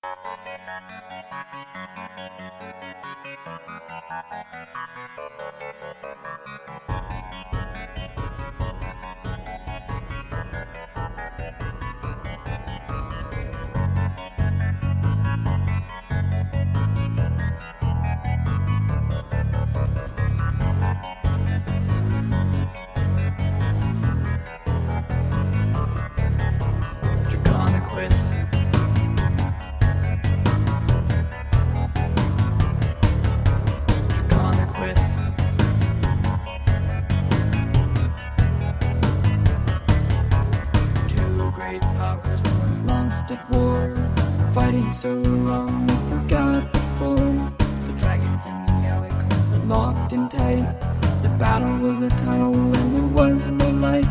At war, fighting so long we forgot before. The dragons in the alley were locked in tight. The battle was a tunnel and there was no light.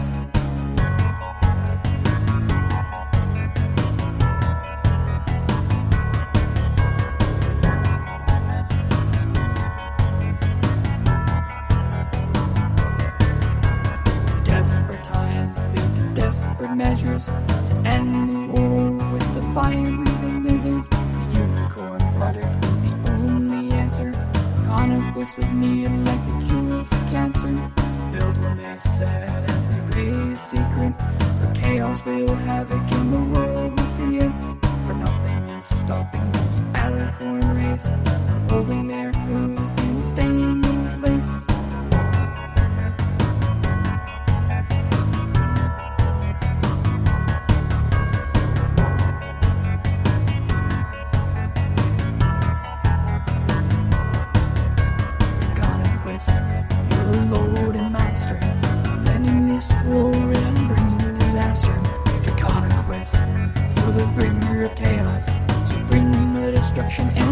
Desperate times lead to desperate measures to end the war with the fire-breathing lizards. The Unicorn Project was the only answer. Conquest was needed like the cure for cancer. Build what they said as they raised secret. For chaos will havoc in the world, we see it. For nothing is stopping the Alicorn race from holding their hooves and staying in place. You're the Lord and Master, ending this war and bringing disaster. Draconic Quest, you're the bringer of chaos, so bring the destruction and